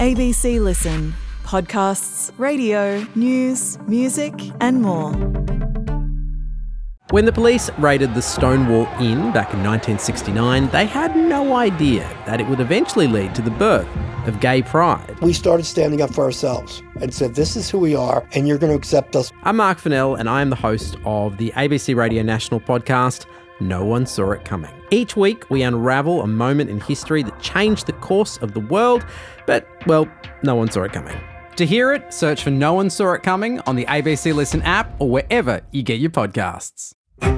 ABC Listen. Podcasts, radio, news, music and more. When the police raided the Stonewall Inn back in 1969, they had no idea that it would eventually lead to the birth of gay pride. We started standing up for ourselves and said, this is who we are and you're going to accept us. I'm Mark Fennell and I am the host of the ABC Radio National podcast, No One Saw It Coming. Each week we unravel a moment in history that changed the course of the world, but, well, no one saw it coming. To hear it, search for No One Saw It Coming on the ABC Listen app or wherever you get your podcasts.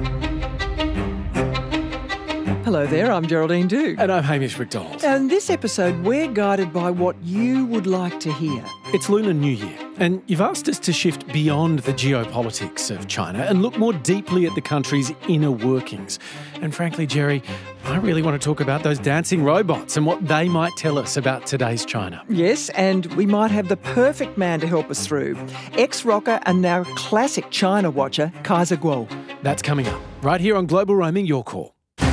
Hello there, I'm Geraldine Doogue. And I'm Hamish McDonald. And this episode, we're guided by what you would like to hear. It's Lunar New Year, and you've asked us to shift beyond the geopolitics of China and look more deeply at the country's inner workings. And frankly, Jerry, I really want to talk about those dancing robots and what they might tell us about today's China. Yes, and we might have the perfect man to help us through. Ex-rocker and now classic China watcher, Kaiser Kuo. That's coming up, right here on Global Roaming, Your Call.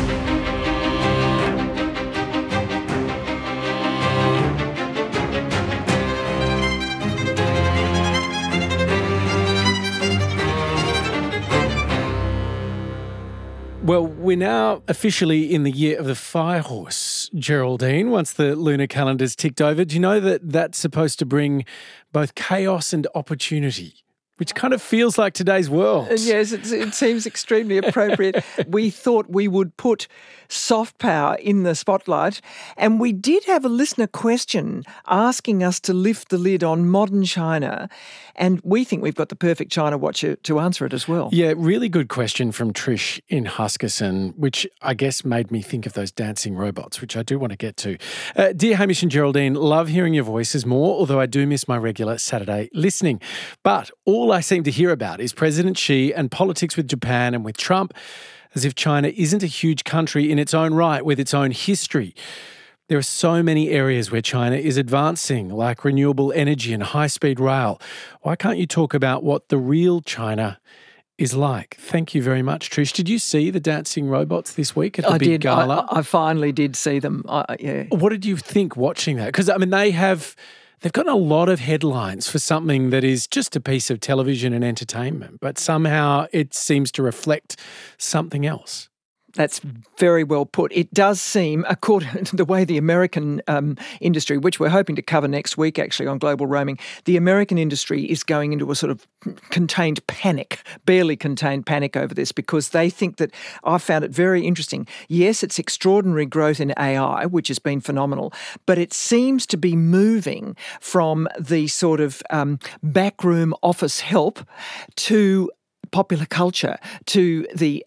Well, we're now officially in the year of the fire horse, Geraldine, once the lunar calendar's ticked over. Do you know that that's supposed to bring both chaos and opportunity, which kind of feels like today's world? Yes, it seems extremely appropriate. We thought we would put soft power in the spotlight, and we did have a listener question asking us to lift the lid on modern China, and we think we've got the perfect China watcher to answer it as well. Yeah, really good question from Trish in Huskisson, which I guess made me think of those dancing robots, which I do want to get to. Dear Hamish and Geraldine, love hearing your voices more, although I do miss my regular Saturday listening. But all I seem to hear about is President Xi and politics with Japan and with Trump, as if China isn't a huge country in its own right with its own history. There are so many areas where China is advancing, like renewable energy and high-speed rail. Why can't you talk about what the real China is like? Thank you very much, Trish. Did you see the dancing robots this week at the big gala? I finally did see them. Yeah. What did you think watching that? Because, I mean, they've gotten a lot of headlines for something that is just a piece of television and entertainment, but somehow it seems to reflect something else. That's very well put. It does seem, according to the way the American industry, which we're hoping to cover next week actually on Global Roaming, the American industry is going into a sort of contained panic, barely contained panic over this, because they think that, I found it very interesting. Yes, it's extraordinary growth in AI, which has been phenomenal, but it seems to be moving from the sort of backroom office help to popular culture, to the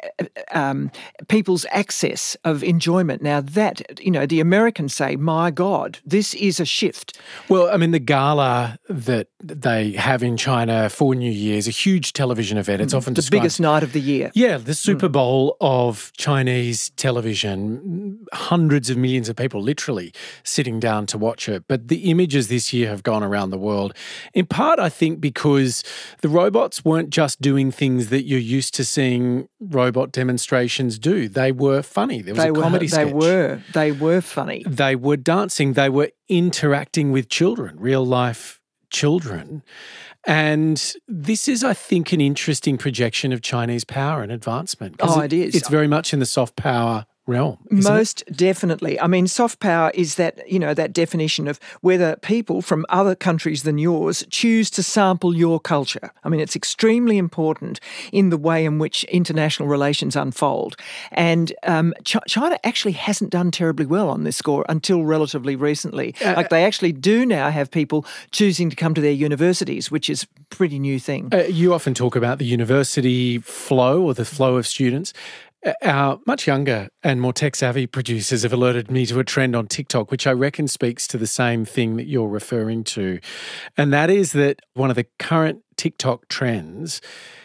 people's access of enjoyment. Now that, the Americans say, my God, this is a shift. Well, I mean, the gala that they have in China for New Year's, a huge television event. It's often the biggest night of the year. Yeah, the Super Bowl of Chinese television. Hundreds of millions of people literally sitting down to watch it. But the images this year have gone around the world. In part, I think, because the robots weren't just doing things that you're used to seeing robot demonstrations do. They were funny. There was a comedy sketch. They were funny. They were dancing. They were interacting with children, real life children. And this is, I think, an interesting projection of Chinese power and advancement. It is. It's very much in the soft power realm. Most definitely. I mean, soft power is that, that definition of whether people from other countries than yours choose to sample your culture. I mean, it's extremely important in the way in which international relations unfold. And China actually hasn't done terribly well on this score until relatively recently. They actually do now have people choosing to come to their universities, which is a pretty new thing. You often talk about the university flow or the flow of students. Our much younger and more tech-savvy producers have alerted me to a trend on TikTok, which I reckon speaks to the same thing that you're referring to. And that is that one of the current TikTok trends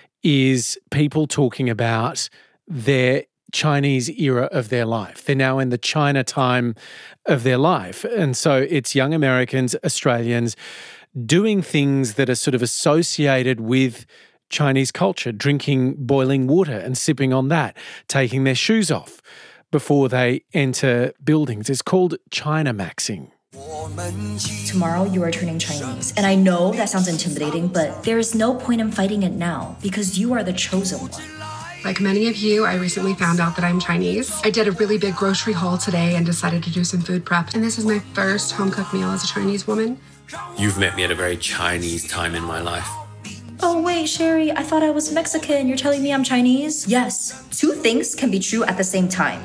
is people talking about their Chinese era of their life. They're now in the China time of their life. And so it's young Americans, Australians, doing things that are sort of associated with Chinese culture, drinking boiling water and sipping on that, taking their shoes off before they enter buildings. It's called China maxing. Tomorrow you are turning Chinese. And I know that sounds intimidating, but there is no point in fighting it now because you are the chosen one. Like many of you, I recently found out that I'm Chinese. I did a really big grocery haul today and decided to do some food prep. And this is my first home-cooked meal as a Chinese woman. You've met me at a very Chinese time in my life. Oh, wait, Sherry, I thought I was Mexican. You're telling me I'm Chinese? Yes, two things can be true at the same time.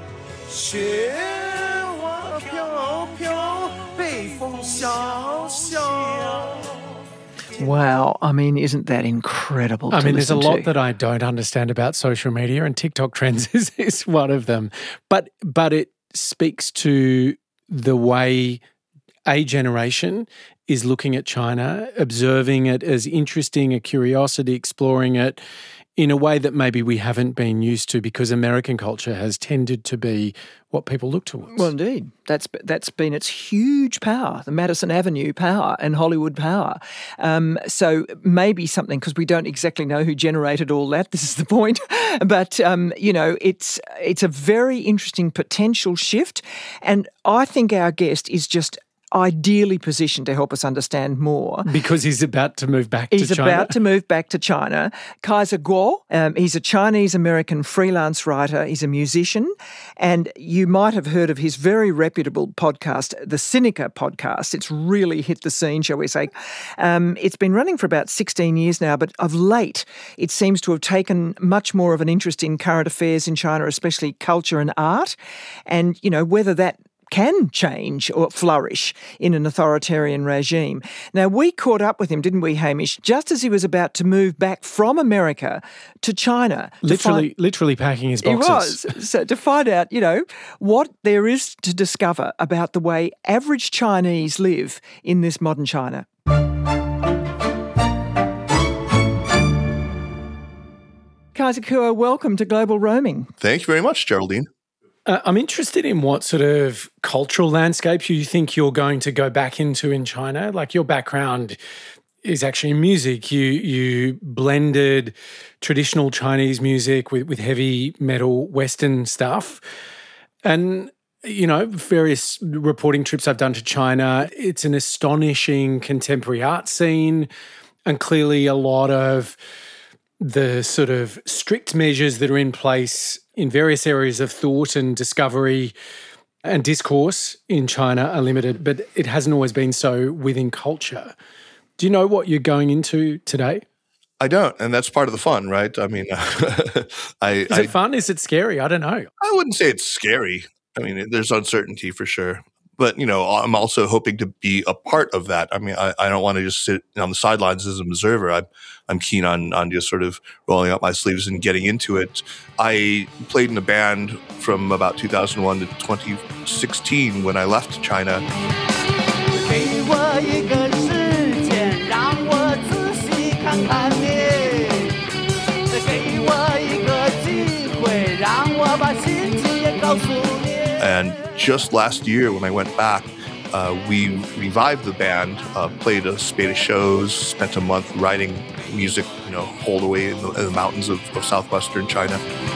Wow. I mean, isn't that incredible to there's a listen lot to? that I don't understand about social media, and TikTok trends is one of them. But it speaks to the way a generation is looking at China, observing it as interesting, a curiosity, exploring it in a way that maybe we haven't been used to, because American culture has tended to be what people look towards. Well, indeed. That's been its huge power, the Madison Avenue power and Hollywood power. So maybe something, because we don't exactly know who generated all that. This is the point. But, it's a very interesting potential shift. And I think our guest is just ideally positioned to help us understand more. Because he's about to move back to China. He's about to move back to China. Kaiser Kuo, he's a Chinese-American freelance writer. He's a musician. And you might have heard of his very reputable podcast, the Sinica podcast. It's really hit the scene, shall we say. It's been running for about 16 years now, but of late, it seems to have taken much more of an interest in current affairs in China, especially culture and art. And, whether that can change or flourish in an authoritarian regime. Now, we caught up with him, didn't we, Hamish, just as he was about to move back from America to China. Literally packing his boxes. He was. So to find out, what there is to discover about the way average Chinese live in this modern China. Kaiser Kuo, welcome to Global Roaming. Thank you very much, Geraldine. I'm interested in what sort of cultural landscape you think you're going to go back into in China. Like, your background is actually in music. You blended traditional Chinese music with heavy metal Western stuff. And, various reporting trips I've done to China, it's an astonishing contemporary art scene, and clearly a lot of the sort of strict measures that are in place in various areas of thought and discovery and discourse in China are limited, but it hasn't always been so within culture. Do you know what you're going into today? I don't, and that's part of the fun, right? I mean, is it fun? Is it scary? I don't know. I wouldn't say it's scary. I mean, there's uncertainty for sure. But, I'm also hoping to be a part of that. I mean, I don't want to just sit on the sidelines as an observer. I'm keen on just sort of rolling up my sleeves and getting into it. I played in a band from about 2001 to 2016 when I left China. And just last year when I went back, we revived the band, played a spate of shows, spent a month writing music, hauled away in the mountains of southwestern China.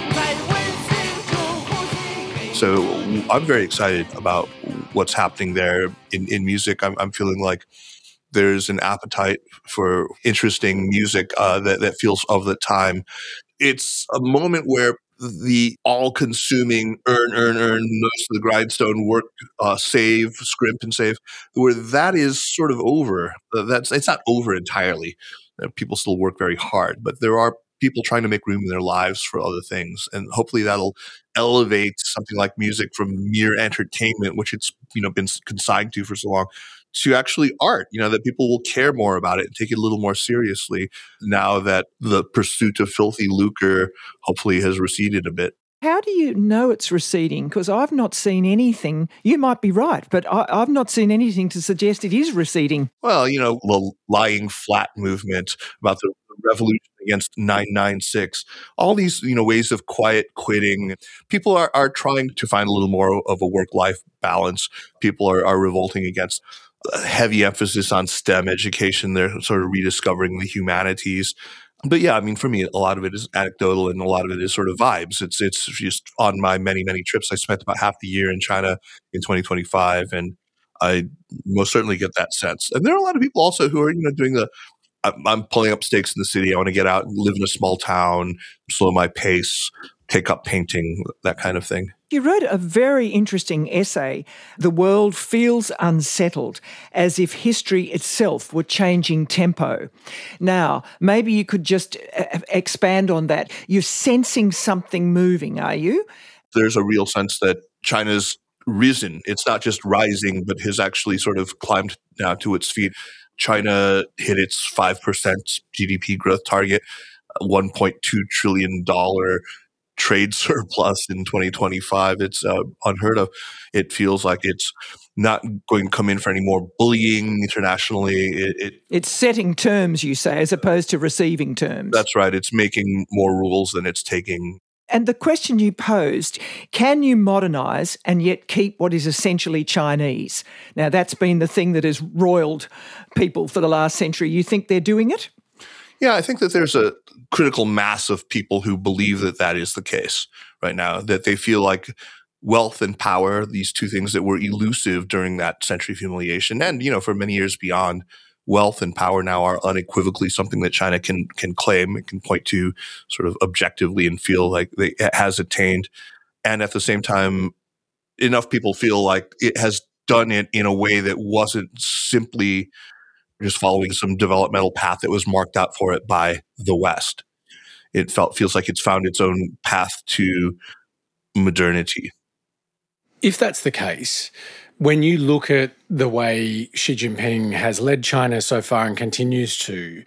So I'm very excited about what's happening there in music. I'm feeling like there's an appetite for interesting music that feels of the time. It's a moment where the all-consuming earn, nose to the grindstone work, save, scrimp and save, where that is sort of over. It's not over entirely. People still work very hard, but there are people trying to make room in their lives for other things, and hopefully that'll elevate something like music from mere entertainment, which it's been consigned to for so long, to actually art, that people will care more about it and take it a little more seriously now that the pursuit of filthy lucre hopefully has receded a bit. How do you know it's receding? Because I've not seen anything. You might be right, but I've not seen anything to suggest it is receding. Well, the lying flat movement about the revolution against 996, all these, ways of quiet quitting. People are trying to find a little more of a work-life balance. People are revolting against heavy emphasis on STEM education. They're sort of rediscovering the humanities. But yeah, I mean, for me, a lot of it is anecdotal and a lot of it is sort of vibes. It's just on my many, many trips. I spent about half the year in China in 2025, and I most certainly get that sense. And there are a lot of people also who are, doing I'm pulling up stakes in the city. I want to get out and live in a small town, slow my pace, take up painting, that kind of thing. You wrote a very interesting essay, The World Feels Unsettled, as if history itself were changing tempo. Now, maybe you could just expand on that. You're sensing something moving, are you? There's a real sense that China's risen. It's not just rising, but has actually sort of climbed now to its feet. China hit its 5% GDP growth target, $1.2 trillion trade surplus in 2025. It's unheard of. It feels like it's not going to come in for any more bullying internationally. It's setting terms, you say, as opposed to receiving terms. That's right. It's making more rules than it's taking. And the question you posed, can you modernise and yet keep what is essentially Chinese? Now, that's been the thing that has roiled people for the last century. You think they're doing it? Yeah, I think that there's a critical mass of people who believe that that is the case right now, that they feel like wealth and power, these two things that were elusive during that century of humiliation, and, for many years beyond, wealth and power now are unequivocally something that China can claim, it can point to sort of objectively and feel like it has attained. And at the same time, enough people feel like it has done it in a way that wasn't simply just following some developmental path that was marked out for it by the West. It feels like it's found its own path to modernity. If that's the case, when you look at the way Xi Jinping has led China so far and continues to,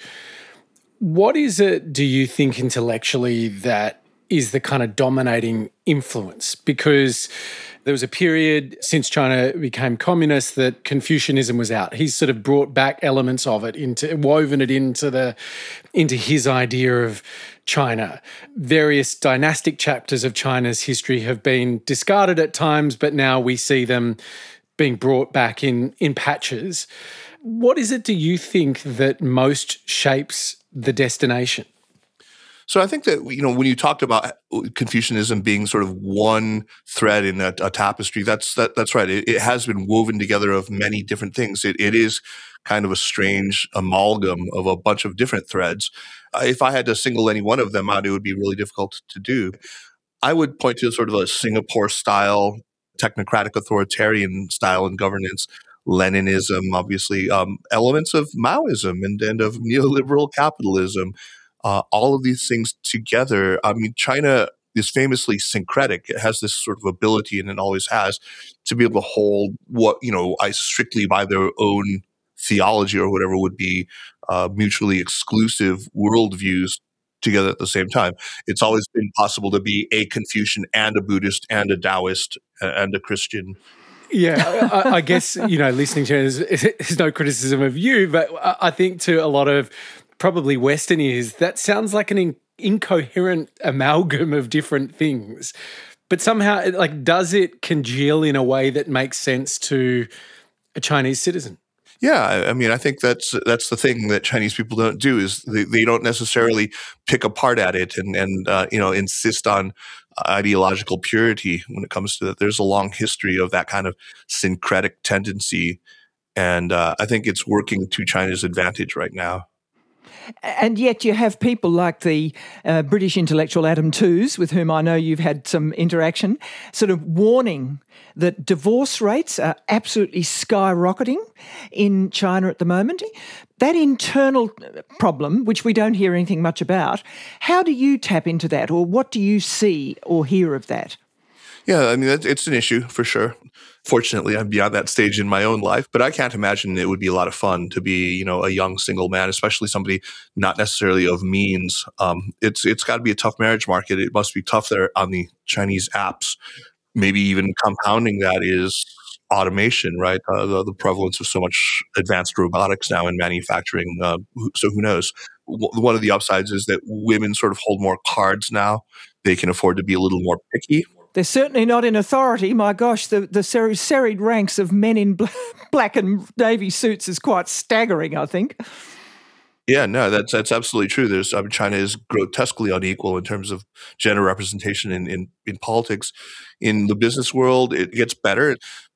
what is it, do you think, intellectually that is the kind of dominating influence? Because there was a period since China became communist that Confucianism was out. He's sort of brought back elements of it, woven it into his idea of China. Various dynastic chapters of China's history have been discarded at times, but now we see them being brought back in patches. What is it, do you think, that most shapes the destination? So I think that, when you talked about Confucianism being sort of one thread in a tapestry, that's right. It has been woven together of many different things. It is kind of a strange amalgam of a bunch of different threads. If I had to single any one of them out, it would be really difficult to do. I would point to sort of a Singapore-style, technocratic authoritarian style in governance, Leninism, obviously, elements of Maoism and of neoliberal capitalism. All of these things together. I mean, China is famously syncretic. It has this sort of ability, and it always has, to be able to hold what, strictly by their own theology or whatever would be mutually exclusive worldviews together at the same time. It's always been possible to be a Confucian and a Buddhist and a Taoist and a Christian. Yeah, I guess, listening to it, there's no criticism of you, but I think to a lot of probably Western ears, that sounds like an incoherent amalgam of different things. But somehow, does it congeal in a way that makes sense to a Chinese citizen? Yeah, I mean, I think that's the thing that Chinese people don't do is they don't necessarily pick apart at it and insist on ideological purity when it comes to that. There's a long history of that kind of syncretic tendency, and I think it's working to China's advantage right now. And yet you have people like the British intellectual Adam Tooze, with whom I know you've had some interaction, sort of warning that divorce rates are absolutely skyrocketing in China at the moment. That internal problem, which we don't hear anything much about, how do you tap into that, or what do you see or hear of that? Yeah, I mean, it's an issue for sure. Fortunately, I'm beyond that stage in my own life, but I can't imagine it would be a lot of fun to be, a young single man, especially somebody not necessarily of means. It's got to be a tough marriage market. It must be tough there on the Chinese apps. Maybe even compounding that is automation, right? The prevalence of so much advanced robotics now in manufacturing. So who knows? One of the upsides is that women sort of hold more cards now. They can afford to be a little more picky. They're certainly not in authority. My gosh, the serried ranks of men in black and navy suits is quite staggering, I think. Yeah, no, that's absolutely true. China is grotesquely unequal in terms of gender representation in politics. In the business world, it gets better.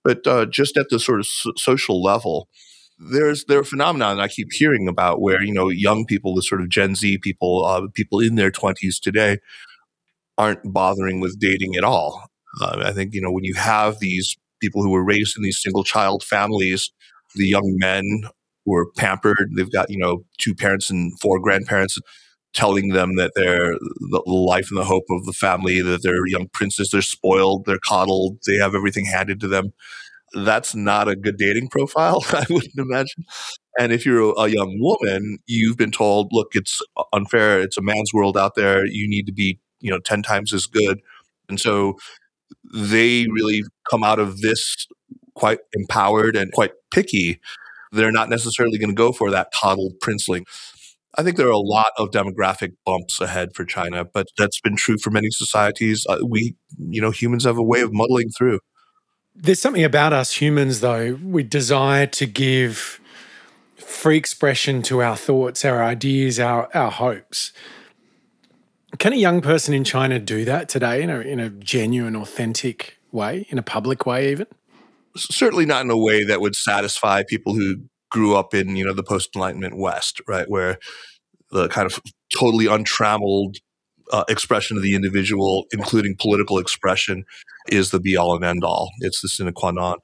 But just at the sort of social level, there are a phenomenon I keep hearing about where, young people, the sort of Gen Z people, people in their 20s today, aren't bothering with dating at all. I think, when you have these people who were raised in these single child families, the young men who are pampered, they've got, 2 parents and 4 grandparents telling them that they're the life and the hope of the family, that they're young princes, they're spoiled, they're coddled, they have everything handed to them. That's not a good dating profile, I wouldn't imagine. And if you're a young woman, you've been told, look, it's unfair. It's a man's world out there. You need to be, 10 times as good. And so they really come out of this quite empowered and quite picky. They're not necessarily going to go for that coddled princeling. I think there are a lot of demographic bumps ahead for China, but that's been true for many societies. Humans have a way of muddling through. There's something about us humans, though. We desire to give free expression to our thoughts, our ideas, our hopes. Can a young person in China do that today in a genuine, authentic way, in a public way even? Certainly not in a way that would satisfy people who grew up in, the post-Enlightenment West, right, where the kind of totally untrammeled expression of the individual, including political expression, is the be-all and end-all. It's the sine qua non.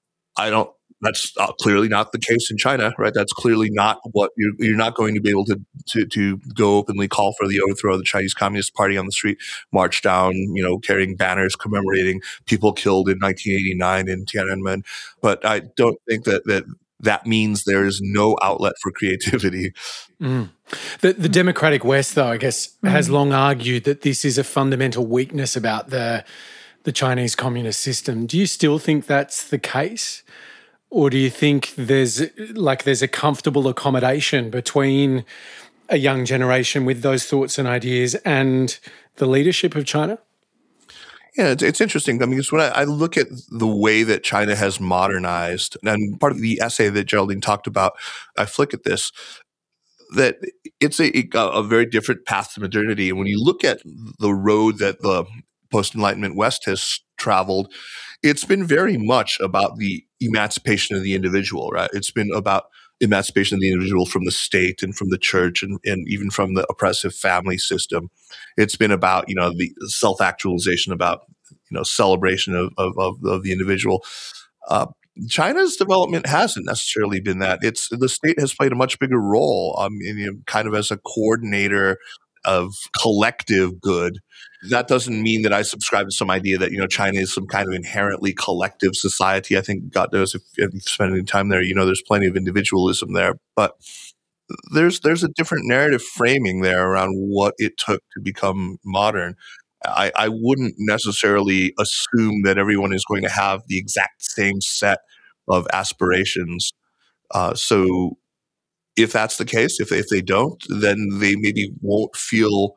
That's clearly not the case in China, right? That's clearly not what you're not going to be able to go openly call for the overthrow of the Chinese Communist Party on the street, march down, carrying banners commemorating people killed in 1989 in Tiananmen. But I don't think that means there is no outlet for creativity. Mm. The democratic West, though, I guess, has long argued that this is a fundamental weakness about the Chinese communist system. Do you still think that's the case? Or do you think there's a comfortable accommodation between a young generation with those thoughts and ideas and the leadership of China? Yeah, it's interesting. I mean, because when I look at the way that China has modernized, and part of the essay that Geraldine talked about, I flick at this, that it's a very different path to modernity. And when you look at the road that the post-Enlightenment West has traveled, it's been very much about the emancipation of the individual, right? It's been about emancipation of the individual from the state and from the church and even from the oppressive family system. It's been about, the self-actualization, about, celebration of the individual. China's development hasn't necessarily been that. The state has played a much bigger role, kind of as a coordinator of collective good. That doesn't mean that I subscribe to some idea that, China is some kind of inherently collective society. I think God knows if you've spent any time there, there's plenty of individualism there. But there's a different narrative framing there around what it took to become modern. I wouldn't necessarily assume that everyone is going to have the exact same set of aspirations. So if that's the case, if they don't, then they maybe won't feel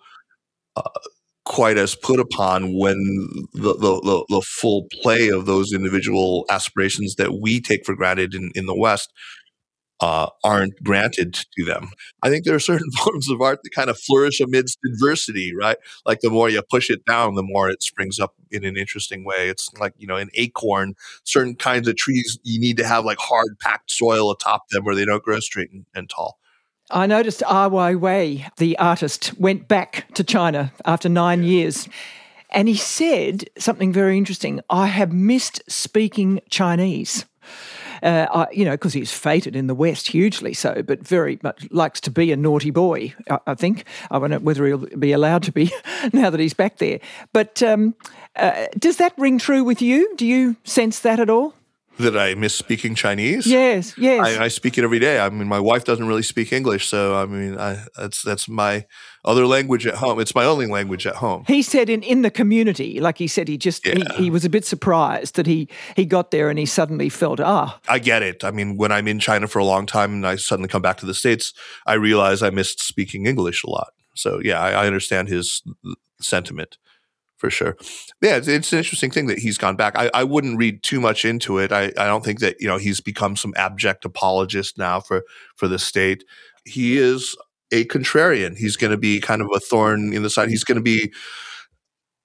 quite as put upon when the full play of those individual aspirations that we take for granted in the West aren't granted to them. I think there are certain forms of art that kind of flourish amidst adversity, right? Like the more you push it down, the more it springs up in an interesting way. It's like, an acorn, certain kinds of trees, you need to have like hard packed soil atop them where they don't grow straight and tall. I noticed Ai Weiwei, the artist, went back to China after 9 years. And he said something very interesting. I have missed speaking Chinese. Because he's fated in the West hugely so, but very much likes to be a naughty boy, I think. I don't know whether he'll be allowed to be now that he's back there. But does that ring true with you? Do you sense that at all? That I miss speaking Chinese? Yes. I speak it every day. I mean, my wife doesn't really speak English, so I mean, that's my other language at home. It's my only language at home. He said in the community, like he said, he was a bit surprised that he got there and he suddenly felt, I get it. I mean, when I'm in China for a long time and I suddenly come back to the States, I realize I missed speaking English a lot. So yeah, I understand his sentiment. For sure. Yeah, it's an interesting thing that he's gone back. I wouldn't read too much into it. I don't think that, he's become some abject apologist now for the state. He is a contrarian. He's going to be kind of a thorn in the side. He's going to be,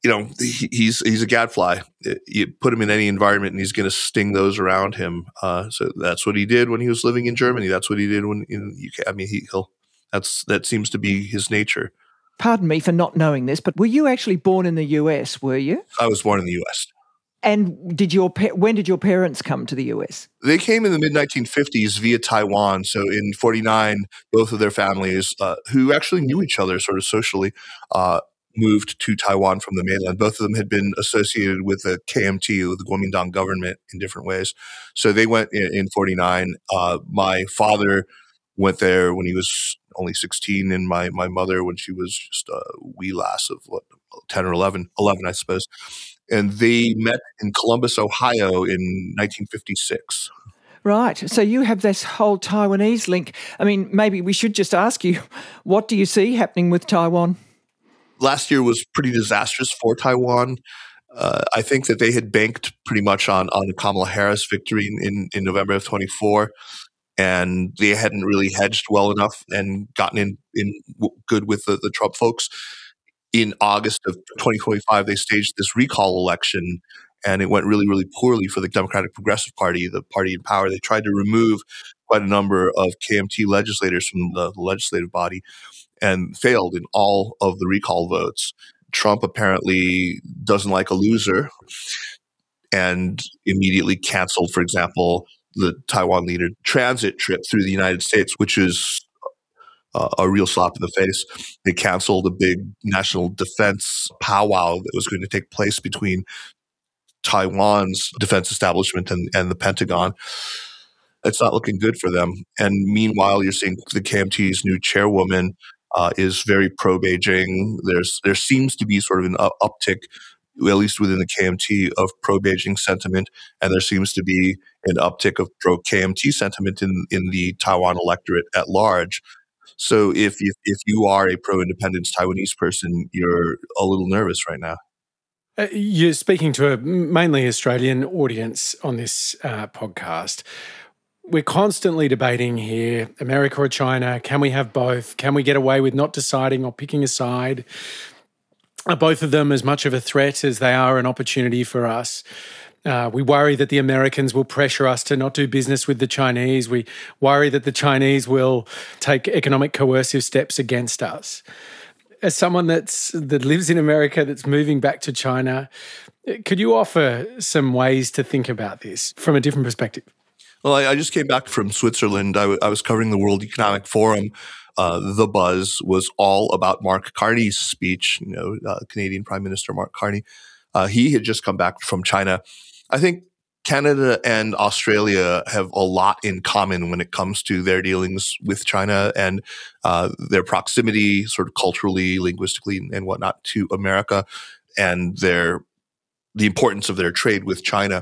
he's a gadfly. You put him in any environment and he's going to sting those around him. So that's what he did when he was living in Germany. That's what he did when in the UK. I mean, that seems to be his nature. Pardon me for not knowing this, but were you actually born in the US, were you? I was born in the US. And when did your parents come to the US? They came in the mid-1950s via Taiwan. So in 1949, both of their families, who actually knew each other sort of socially, moved to Taiwan from the mainland. Both of them had been associated with the KMT, with the Kuomintang government in different ways. So they went in 1949. My father went there when he was only 16, and my mother when she was just a wee lass of 10 or 11, I suppose. And they met in Columbus, Ohio in 1956. Right. So you have this whole Taiwanese link. I mean, maybe we should just ask you, what do you see happening with Taiwan? Last year was pretty disastrous for Taiwan. I think that they had banked pretty much on the Kamala Harris victory in November of 24, and they hadn't really hedged well enough and gotten in good with the Trump folks. In August of 2025, they staged this recall election, and it went really, really poorly for the Democratic Progressive Party, the party in power. They tried to remove quite a number of KMT legislators from the legislative body and failed in all of the recall votes. Trump apparently doesn't like a loser and immediately canceled, for example, the Taiwan leader transit trip through the United States, which is a real slap in the face. They canceled a big national defense powwow that was going to take place between Taiwan's defense establishment and the Pentagon. It's not looking good for them. And meanwhile, you're seeing the KMT's new chairwoman is very pro-Beijing. There seems to be sort of an uptick, at least within the KMT, of pro-Beijing sentiment, and there seems to be an uptick of pro-KMT sentiment in the Taiwan electorate at large. So if you are a pro-independence Taiwanese person, you're a little nervous right now. You're speaking to a mainly Australian audience on this podcast. We're constantly debating here, America or China, can we have both? Can we get away with not deciding or picking a side? Are both of them as much of a threat as they are an opportunity for us? We worry that the Americans will pressure us to not do business with the Chinese. We worry that the Chinese will take economic coercive steps against us. As someone that lives in America, that's moving back to China, could you offer some ways to think about this from a different perspective? Well, I just came back from Switzerland. I was covering the World Economic Forum. The buzz was all about Mark Carney's speech, Canadian Prime Minister Mark Carney. He had just come back from China. I think Canada and Australia have a lot in common when it comes to their dealings with China and their proximity sort of culturally, linguistically, and whatnot to America, and the importance of their trade with China.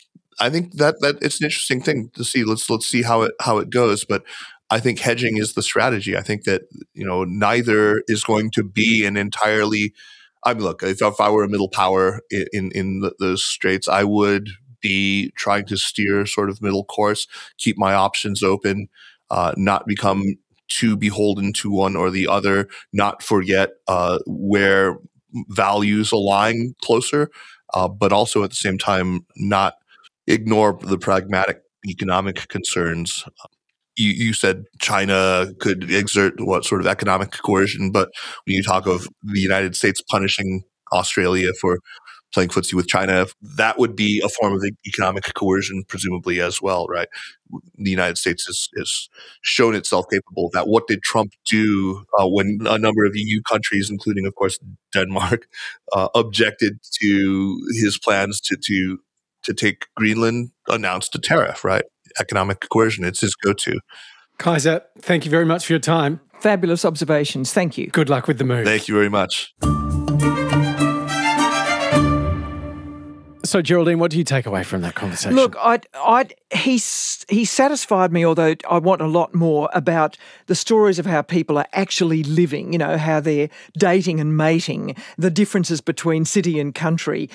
I think that it's an interesting thing to see. Let's see how it goes. But I think hedging is the strategy. I think that neither is going to be an entirely. I mean, look, if I were a middle power in those straits, I would be trying to steer sort of middle course, keep my options open, not become too beholden to one or the other, not forget where values align closer, but also at the same time not ignore the pragmatic economic concerns. You said China could exert what sort of economic coercion, but when you talk of the United States punishing Australia for playing footsie with China, that would be a form of economic coercion, presumably as well, right? The United States has shown itself capable of that. What did Trump do when a number of EU countries, including, of course, Denmark, objected to his plans to take Greenland? Announced a tariff, right? Economic coercion, it's his go-to. Kaiser, thank you very much for your time. Fabulous observations. Thank you. Good luck with the move. Thank you very much. So, Geraldine, what do you take away from that conversation? Look, he satisfied me, although I want a lot more about the stories of how people are actually living, how they're dating and mating, the differences between city and country,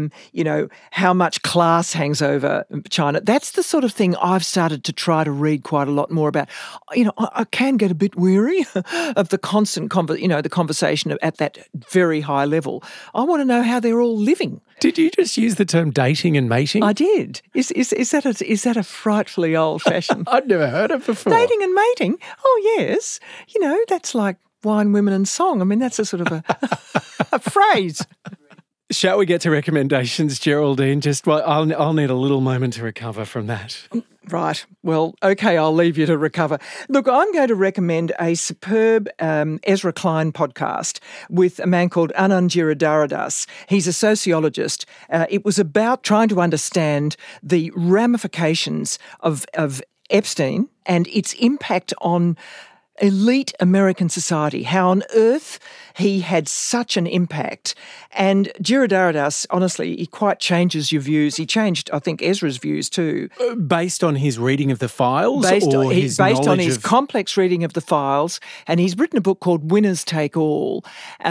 how much class hangs over China. That's the sort of thing I've started to try to read quite a lot more about. I can get a bit weary of the constant, the conversation at that very high level. I want to know how they're all living. Did you just use the term dating and mating? I did. Is that a frightfully old-fashioned? I'd never heard it before. Dating and mating? Oh, yes. That's like wine, women and song. I mean, that's a sort of a phrase. Shall we get to recommendations, Geraldine? I'll need a little moment to recover from that. Right. Well, okay, I'll leave you to recover. Look, I'm going to recommend a superb Ezra Klein podcast with a man called Anand Giridharadas. He's a sociologist. It was about trying to understand the ramifications of Epstein and its impact on elite American society, how on earth he had such an impact. And Giridharadas, honestly, he quite changes your views. He changed, I think, Ezra's views too. Based on his reading of the files? Based on his complex reading of the files. And he's written a book called Winners Take All.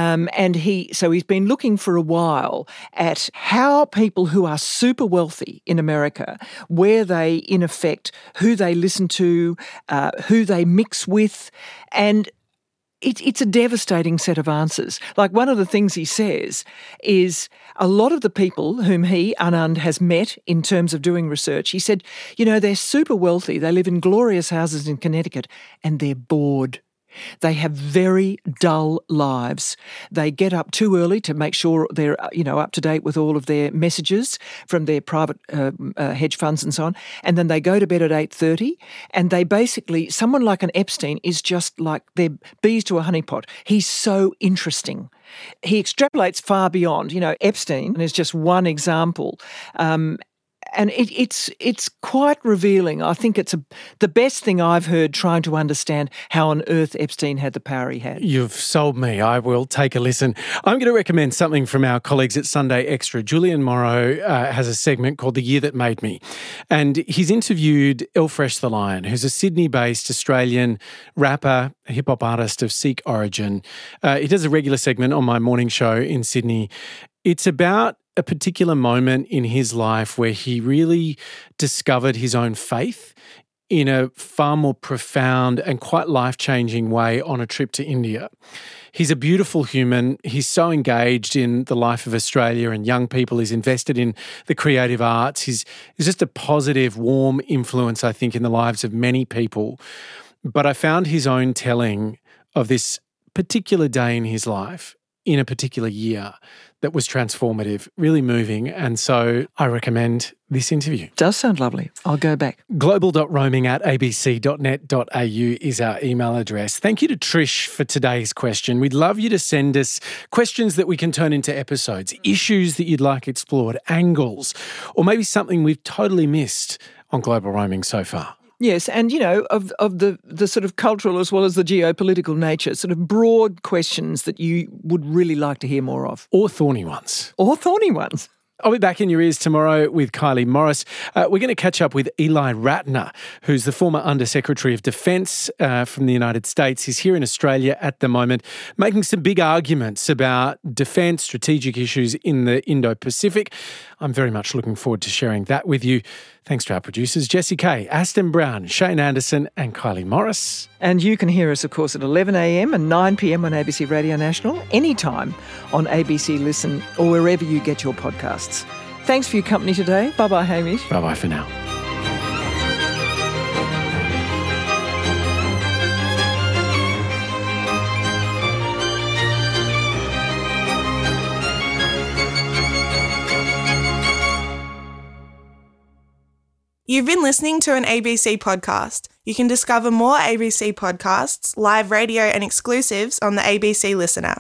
So he's been looking for a while at how people who are super wealthy in America, where they, in effect, who they listen to, who they mix with, and it's a devastating set of answers. Like, one of the things he says is a lot of the people whom Anand, has met in terms of doing research, he said, they're super wealthy, they live in glorious houses in Connecticut, and they're bored. They have very dull lives. They get up too early to make sure they're, up to date with all of their messages from their private hedge funds and so on. And then they go to bed at 8:30. And they basically, someone like an Epstein is just like they're bees to a honeypot. He's so interesting. He extrapolates far beyond. Epstein is just one example. And it's quite revealing. I think it's the best thing I've heard trying to understand how on earth Epstein had the power he had. You've sold me. I will take a listen. I'm going to recommend something from our colleagues at Sunday Extra. Julian Morrow has a segment called The Year That Made Me. And he's interviewed Elfresh the Lion, who's a Sydney-based Australian rapper, hip-hop artist of Sikh origin. He does a regular segment on my morning show in Sydney. It's about a particular moment in his life where he really discovered his own faith in a far more profound and quite life-changing way on a trip to India. He's a beautiful human. He's so engaged in the life of Australia and young people. He's invested in the creative arts. He's just a positive, warm influence, I think, in the lives of many people. But I found his own telling of this particular day in his life in a particular year that was transformative, really moving. And so I recommend this interview. Does sound lovely. I'll go back. global.roaming@abc.net.au is our email address. Thank you to Trish for today's question. We'd love you to send us questions that we can turn into episodes, issues that you'd like explored, angles, or maybe something we've totally missed on Global Roaming so far. Yes, and, of the sort of cultural as well as the geopolitical nature, sort of broad questions that you would really like to hear more of. Or thorny ones. I'll be back in your ears tomorrow with Kylie Morris. We're going to catch up with Eli Ratner, who's the former Under-Secretary of Defence from the United States. He's here in Australia at the moment, making some big arguments about defence, strategic issues in the Indo-Pacific. I'm very much looking forward to sharing that with you. Thanks to our producers, Jessie Kay, Aston Brown, Shane Anderson and Kylie Morris. And you can hear us, of course, at 11 a.m. and 9 p.m. on ABC Radio National, anytime on ABC Listen or wherever you get your podcasts. Thanks for your company today. Bye-bye, Hamish. Bye-bye for now. You've been listening to an ABC podcast. You can discover more ABC podcasts, live radio and exclusives on the ABC Listen app.